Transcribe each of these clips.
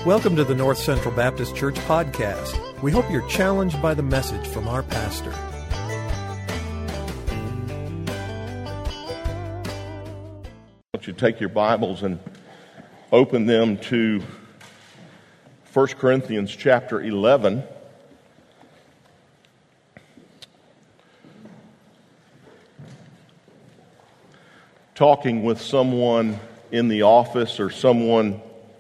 Welcome to the North Central Baptist Church podcast. We hope you're challenged by the message from our pastor. I want you to take your Bibles and open them to 1 Corinthians chapter 11. Talking with someone in the office or someone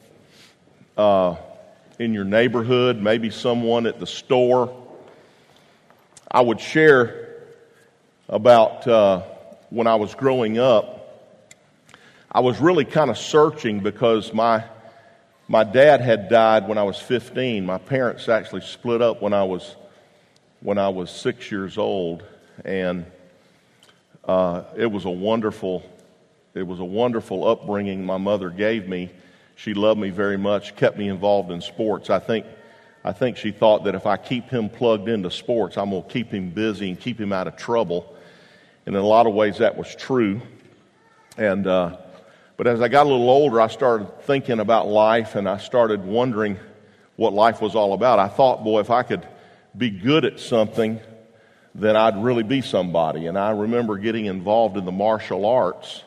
in your neighborhood, maybe someone at the store, I would share about when I was growing up. I was really kind of searching because my dad had died when I was 15. My parents actually split up when I was 6 years old, and it was a wonderful upbringing my mother gave me. She loved me very much, kept me involved in sports. I think she thought that if I keep him plugged into sports, I'm going to keep him busy and keep him out of trouble. And in a lot of ways, that was true. And but as I got a little older, I started thinking about life, and I started wondering what life was all about. I thought, boy, if I could be good at something, then I'd really be somebody. And I remember getting involved in the martial arts.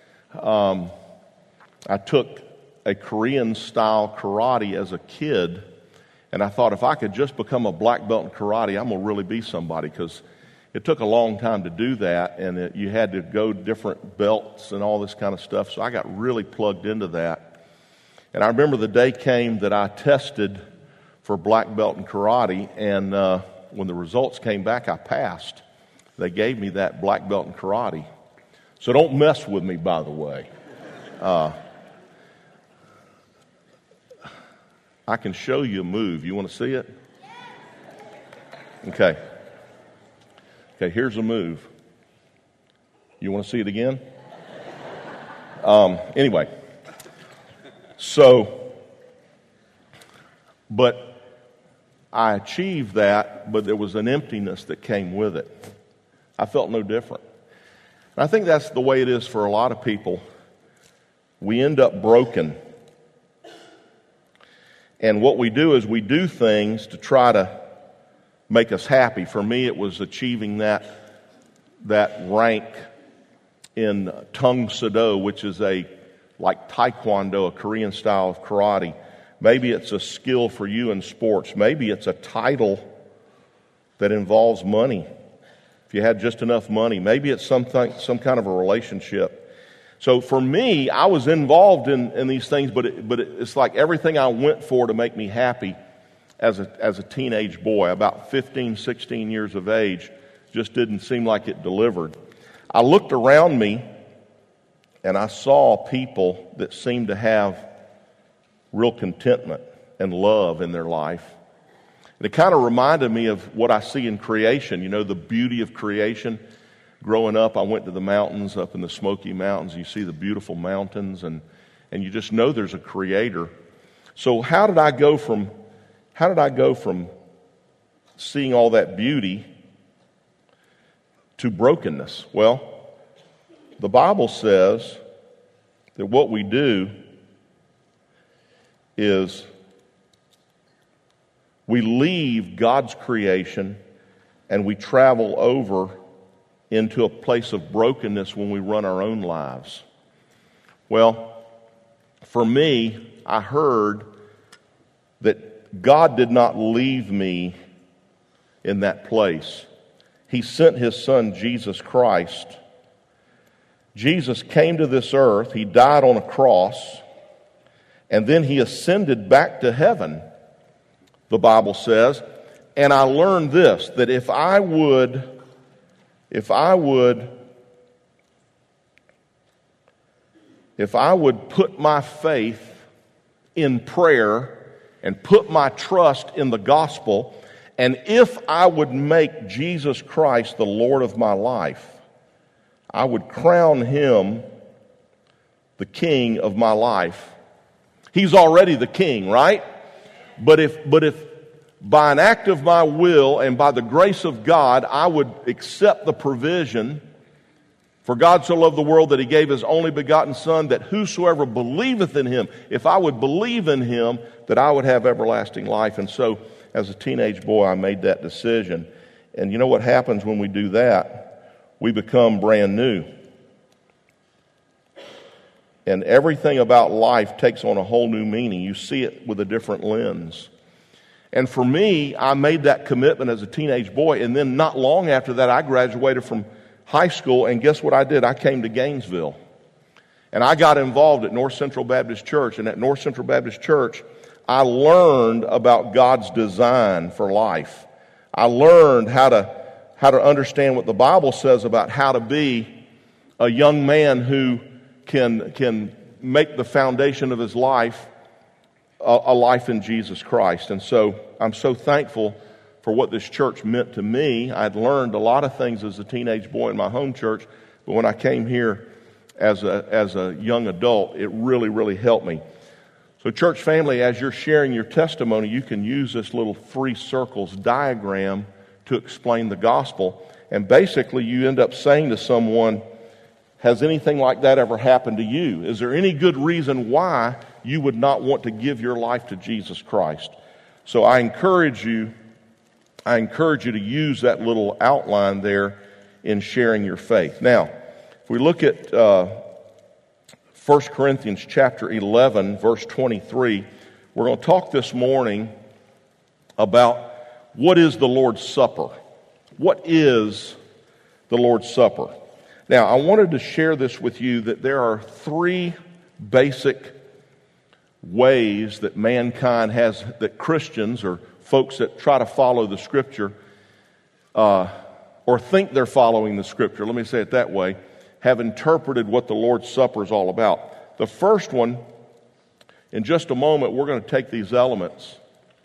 I took a Korean-style karate as a kid, and I thought if I could just become a black belt in karate, I'm going to really be somebody, because it took a long time to do that, and you had to go different belts and all this kind of stuff, so I got really plugged into that. And I remember the day came that I tested for black belt in karate, and when the results came back, I passed. They gave me that black belt in karate. So don't mess with me, by the way. I can show you a move. You want to see it? Okay, here's a move. You want to see it again? Anyway. But I achieved that, but there was an emptiness that came with it. I felt no different. And I think that's the way it is for a lot of people. We end up broken. And what we do is we do things to try to make us happy. For me, it was achieving that rank in Tung Sado, which is like Taekwondo, a Korean style of karate. Maybe it's a skill for you in sports. Maybe it's a title that involves money. If you had just enough money. Maybe it's some kind of a relationship. So for me, I was involved in these things, but it's like everything I went for to make me happy as a teenage boy, about 15, 16 years of age, just didn't seem like it delivered. I looked around me, and I saw people that seemed to have real contentment and love in their life. And it kind of reminded me of what I see in creation, the beauty of creation. Growing up, I went to the mountains up in the Smoky Mountains. You see the beautiful mountains, and you just know there's a creator. So how did I go from seeing all that beauty to brokenness? Well, the Bible says that what we do is we leave God's creation and we travel over into a place of brokenness when we run our own lives. Well, for me, I heard that God did not leave me in that place. He sent His Son, Jesus Christ. Jesus came to this earth. He died on a cross, and then He ascended back to heaven, the Bible says. And I learned this, that if I would put my faith in prayer and put my trust in the gospel, and if I would make Jesus Christ the Lord of my life, I would crown Him the King of my life. He's already the King, right? But if by an act of my will and by the grace of God, I would accept the provision For God so loved the world that he gave his only begotten Son, that whosoever believeth in him, if I would believe in him, that I would have everlasting life. And so, as a teenage boy, I made that decision. And you know what happens when we do that? We become brand new. And everything about life takes on a whole new meaning. You see it with a different lens. And for me, I made that commitment as a teenage boy, and then not long after that, I graduated from high school, and guess what I did? I came to Gainesville. And I got involved at North Central Baptist Church, and at North Central Baptist Church, I learned about God's design for life. I learned how to understand what the Bible says about how to be a young man who can make the foundation of his life a life in Jesus Christ. And so I'm so thankful for what this church meant to me. I'd learned a lot of things as a teenage boy in my home church, but when I came here as a young adult, it really, really helped me. So church family, as you're sharing your testimony, you can use this little 3 circles diagram to explain the gospel. And basically you end up saying to someone, has anything like that ever happened to you? Is there any good reason why you would not want to give your life to Jesus Christ? So I encourage you to use that little outline there in sharing your faith. Now, if we look at 1 Corinthians chapter 11, verse 23, we're going to talk this morning about what is the Lord's Supper. What is the Lord's Supper? Now, I wanted to share this with you that there are 3 basic ways that mankind has, that Christians or folks that try to follow the Scripture or think they're following the Scripture, let me say it that way, have interpreted what the Lord's Supper is all about. The first one, in just a moment, we're going to take these elements,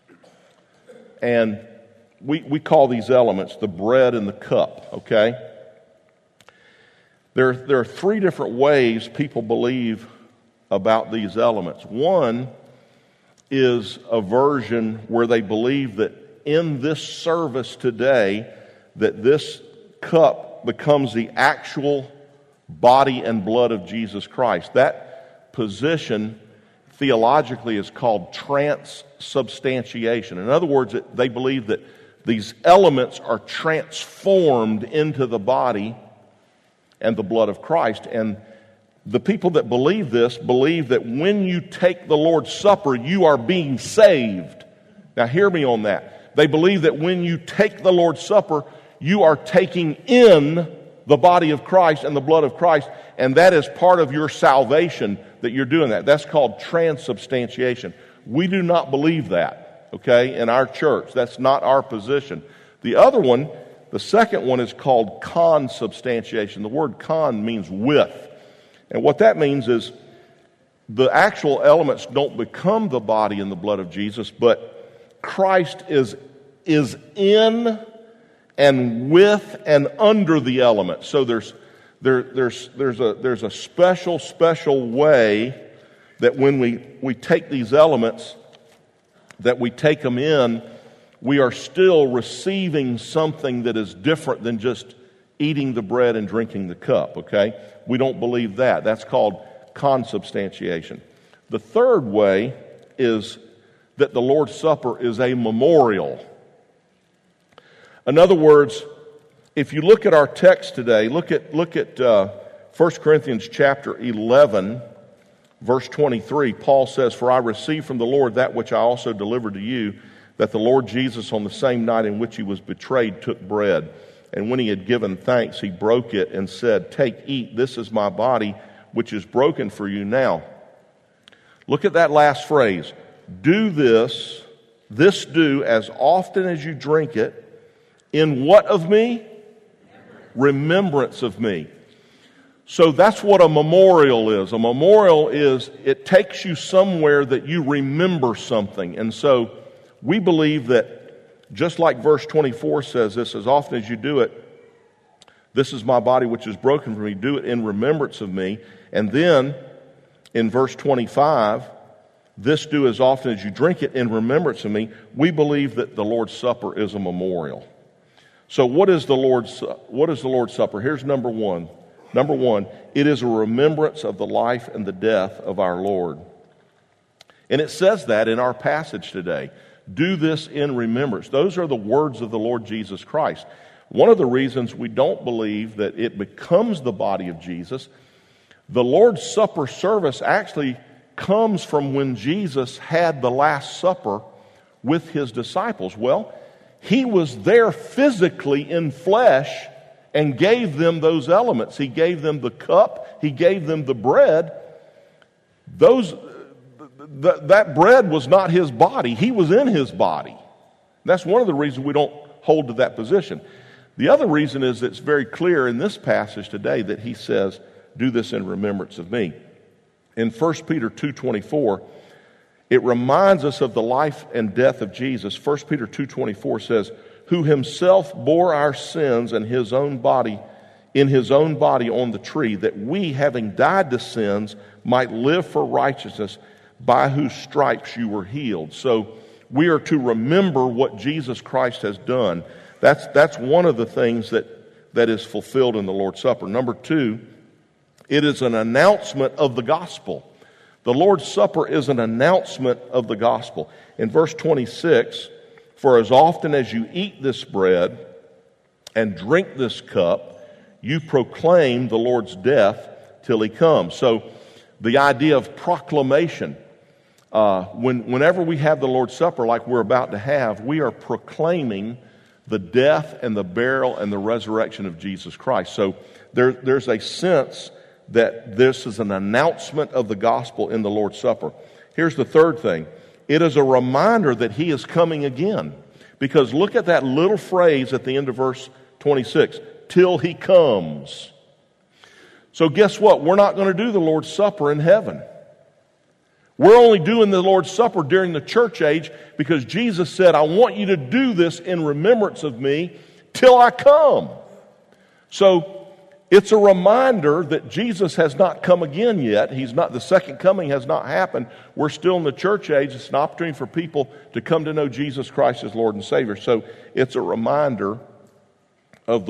and we call these elements the bread and the cup, okay? There are 3 different ways people believe about these elements. One is a version where they believe that in this service today, that this cup becomes the actual body and blood of Jesus Christ. That position theologically is called transubstantiation. In other words, they believe that these elements are transformed into the body and the blood of Christ. And the people that believe this believe that when you take the Lord's Supper, you are being saved. Now hear me on that. They believe that when you take the Lord's Supper, you are taking in the body of Christ and the blood of Christ, and that is part of your salvation that you're doing that. That's called transubstantiation. We do not believe that, okay, in our church. That's not our position. The other one, the second one, is called consubstantiation. The word con means with. And what that means is the actual elements don't become the body and the blood of Jesus, but Christ is in and with and under the elements. So there's a special way that when we take these elements, that we take them in, we are still receiving something that is different than just eating the bread and drinking the cup, okay? We don't believe that. That's called consubstantiation. The third way is that the Lord's Supper is a memorial. In other words, if you look at our text today, look at 1 Corinthians chapter 11, verse 23. Paul says, "For I received from the Lord that which I also delivered to you, that the Lord Jesus on the same night in which he was betrayed took bread. And when he had given thanks, he broke it and said, 'Take, eat, this is my body, which is broken for you.'" Now, look at that last phrase. "Do this do as often as you drink it, in what of me? Remembrance of me." So that's what a memorial is. A memorial is, it takes you somewhere that you remember something. And so we believe that, just like verse 24 says this, as often as you do it, this is my body which is broken for me, do it in remembrance of me. And then in verse 25, this do as often as you drink it in remembrance of me. We believe that the Lord's Supper is a memorial. So what is the Lord's Supper? Here's number one. Number one, it is a remembrance of the life and the death of our Lord. And it says that in our passage today. Do this in remembrance. Those are the words of the Lord Jesus Christ. One of the reasons we don't believe that it becomes the body of Jesus, the Lord's Supper service actually comes from when Jesus had the Last Supper with his disciples. Well, he was there physically in flesh and gave them those elements. He gave them the cup. He gave them the bread. That bread was not his body. He was in his body. That's one of the reasons we don't hold to that position. The other reason is it's very clear in this passage today that he says, do this in remembrance of me. In 1 Peter 2:24, it reminds us of the life and death of Jesus. 1 Peter 2:24 says, who himself bore our sins in his own body on the tree, that we, having died to sins, might live for righteousness, by whose stripes you were healed. So we are to remember what Jesus Christ has done. That's one of the things that is fulfilled in the Lord's Supper. Number two, it is an announcement of the gospel. The Lord's Supper is an announcement of the gospel. In verse 26, for as often as you eat this bread and drink this cup, you proclaim the Lord's death till he comes. So the idea of proclamation, whenever we have the Lord's Supper like we're about to have, we are proclaiming the death and the burial and the resurrection of Jesus Christ. So there's a sense that this is an announcement of the gospel in the Lord's Supper. Here's the third thing. It is a reminder that he is coming again. Because look at that little phrase at the end of verse 26, till he comes. So guess what? We're not going to do the Lord's Supper in heaven. We're only doing the Lord's Supper during the church age because Jesus said, I want you to do this in remembrance of me till I come. So it's a reminder that Jesus has not come again yet. The second coming has not happened. We're still in the church age. It's an opportunity for people to come to know Jesus Christ as Lord and Savior. So it's a reminder of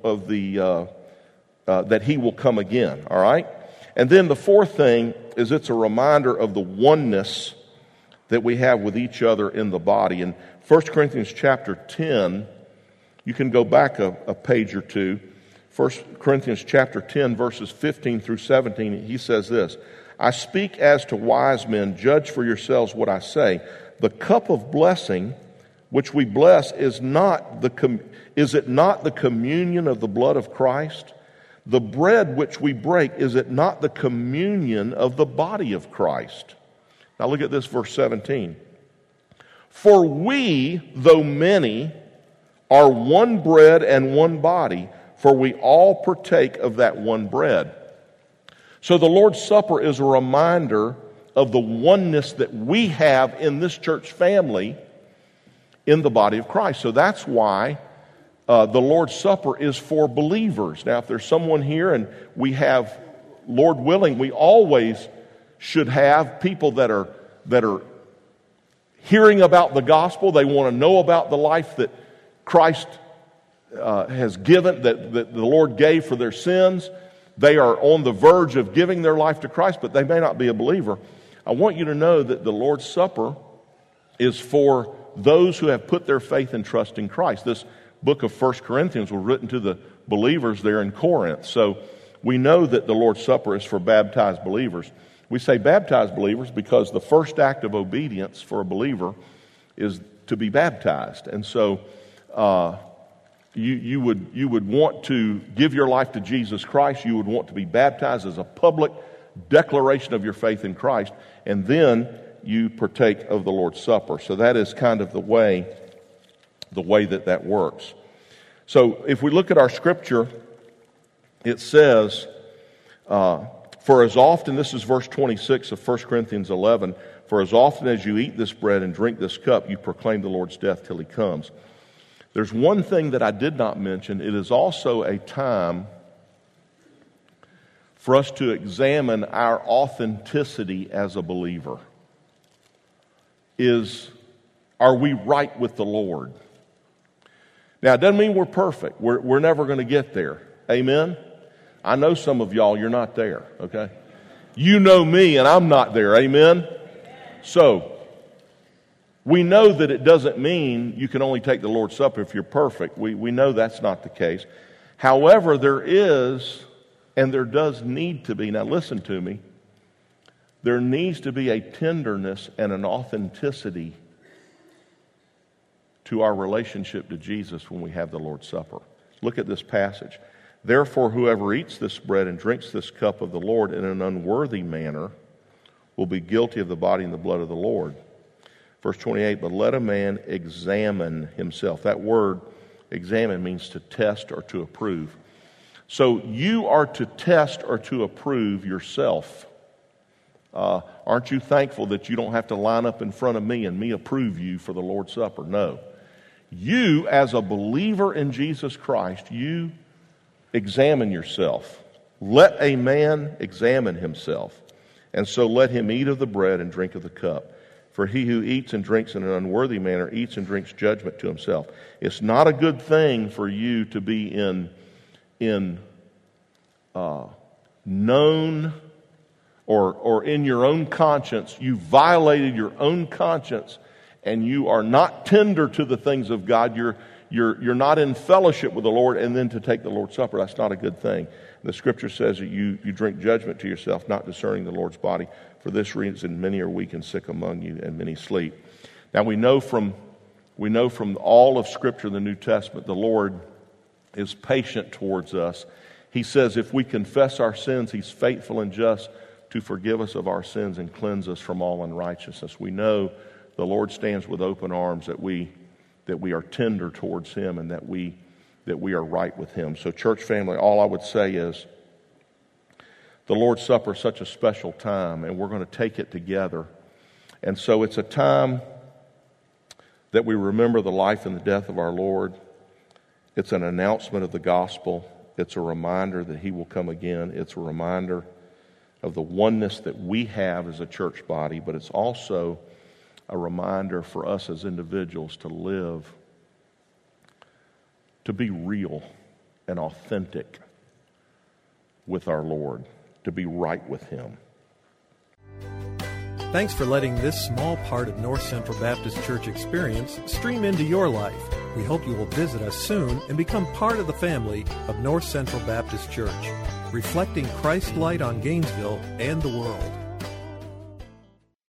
that he will come again. All right? And then the fourth thing is it's a reminder of the oneness that we have with each other in the body. In 1 Corinthians chapter 10, you can go back a page or two. 1 Corinthians chapter 10, verses 15 through 17, he says this, I speak as to wise men, judge for yourselves what I say. The cup of blessing which we bless is it not the communion of the blood of Christ? The bread which we break, is it not the communion of the body of Christ? Now look at this, verse 17. For we, though many, are one bread and one body, for we all partake of that one bread. So the Lord's Supper is a reminder of the oneness that we have in this church family in the body of Christ. So that's why the Lord's Supper is for believers. Now, if there's someone here and we have, Lord willing, we always should have people that are hearing about the gospel. They want to know about the life that Christ has given, that the Lord gave for their sins. They are on the verge of giving their life to Christ, but they may not be a believer. I want you to know that the Lord's Supper is for those who have put their faith and trust in Christ. This book of 1 Corinthians was written to the believers there in Corinth. So we know that the Lord's Supper is for baptized believers. We say baptized believers because the first act of obedience for a believer is to be baptized. And so you would want to give your life to Jesus Christ. You would want to be baptized as a public declaration of your faith in Christ. And then you partake of the Lord's Supper. So that is kind of the way that works. So if we look at our scripture, it says, for as often, this is verse 26 of 1 Corinthians 11, for as often as you eat this bread and drink this cup, you proclaim the Lord's death till he comes. There's one thing that I did not mention. It is also a time for us to examine our authenticity as a believer. Are we right with the Lord? Now, it doesn't mean we're perfect. We're never going to get there. Amen? I know some of y'all, you're not there, okay? You know me, and I'm not there, amen? So, we know that it doesn't mean you can only take the Lord's Supper if you're perfect. We know that's not the case. However, there is, and there does need to be, now listen to me, there needs to be a tenderness and an authenticity to our relationship to Jesus when we have the Lord's Supper. Look at this passage. Therefore, whoever eats this bread and drinks this cup of the Lord in an unworthy manner will be guilty of the body and the blood of the Lord. Verse 28, but let a man examine himself. That word, examine, means to test or to approve. So you are to test or to approve yourself. Aren't you thankful that you don't have to line up in front of me and me approve you for the Lord's Supper? No. You, as a believer in Jesus Christ, you examine yourself. Let a man examine himself. And so let him eat of the bread and drink of the cup. For he who eats and drinks in an unworthy manner eats and drinks judgment to himself. It's not a good thing for you to be in known or in your own conscience. You violated your own conscience and you are not tender to the things of God. You're not in fellowship with the Lord, and then to take the Lord's Supper. That's not a good thing. The Scripture says that you drink judgment to yourself, not discerning the Lord's body. For this reason, many are weak and sick among you, and many sleep. Now we know from all of Scripture, the New Testament, the Lord is patient towards us. He says if we confess our sins, He's faithful and just to forgive us of our sins and cleanse us from all unrighteousness. We know the Lord stands with open arms, that we are tender towards Him and that we are right with Him. So church family, all I would say is the Lord's Supper is such a special time, and we're going to take it together. And so it's a time that we remember the life and the death of our Lord. It's an announcement of the gospel. It's a reminder that He will come again. It's a reminder of the oneness that we have as a church body, but it's also a reminder for us as individuals to live, to be real and authentic with our Lord, to be right with Him. Thanks for letting this small part of North Central Baptist Church experience stream into your life. We hope you will visit us soon and become part of the family of North Central Baptist Church, reflecting Christ's light on Gainesville and the world.